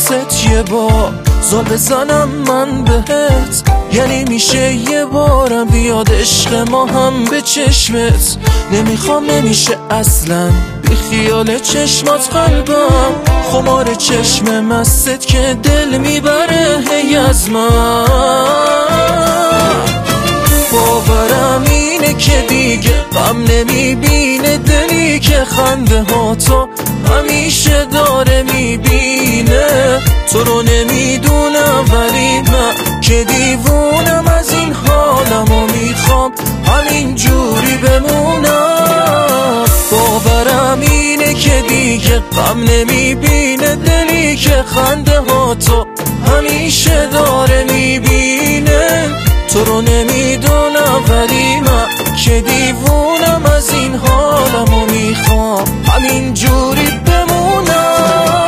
واسط یه بار زل بزنم من بهت، یعنی میشه یه بارم بیاد عشق ما هم به چشمت. نمیخوام نمیشه اصلا بی خیال چشمات قلبم، خمار چشم مستت که دل میبره هی از من. باورم اینه که دیگه غم نمیبینه دلی که خنده ها تو همیشه داره میبینه. تو رو نمیدونم ولی من که دیوونم از این حالم و میخوام همین جوری بمونم. باورم اینه که دیگه غم نمیبینه دلی که خنده ها تو همیشه داره میبینه. تو رو نمیدونم ولی من که دیوونم از این حالم و میخوام همین جوری بمونم.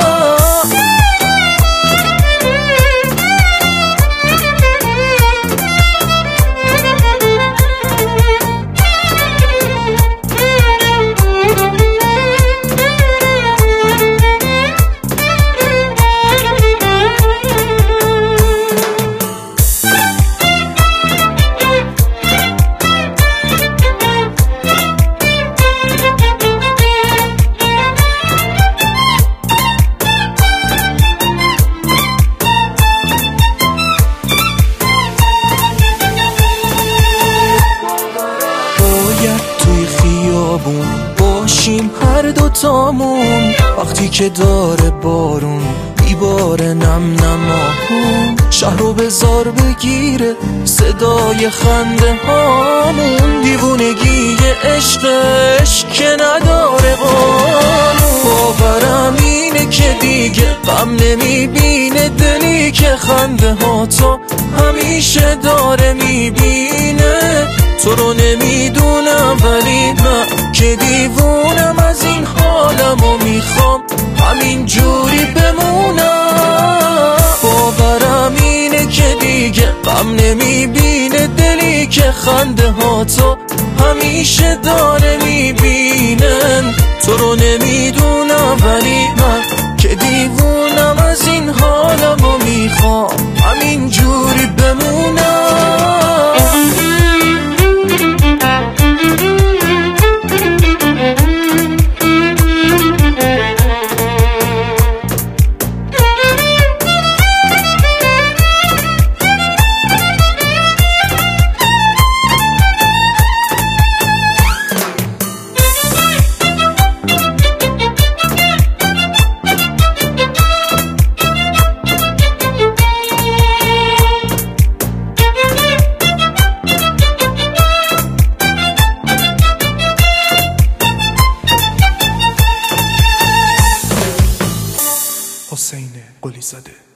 باشیم هر دوتامون وقتی که داره بارون میباره نم نمامون. شهر رو بذار بگیره صدای خنده هامون، دیوونگی عشقش که نداره قانون. باورم اینه که دیگه غم نمیبینه دلی که خنده ها تو همیشه داره میبینه. تو رو نمیدونم ولی من که دیوونم از این حالم و میخوام همین جوری بمونم. باورم اینه که دیگه غم نمیبینه دلی که خنده ها تو همیشه داره میبینن. تو رو نمیدونم ولی من که دیوونم از این حالم و میخوام همین جوری بمونم. حسین قلی زاده.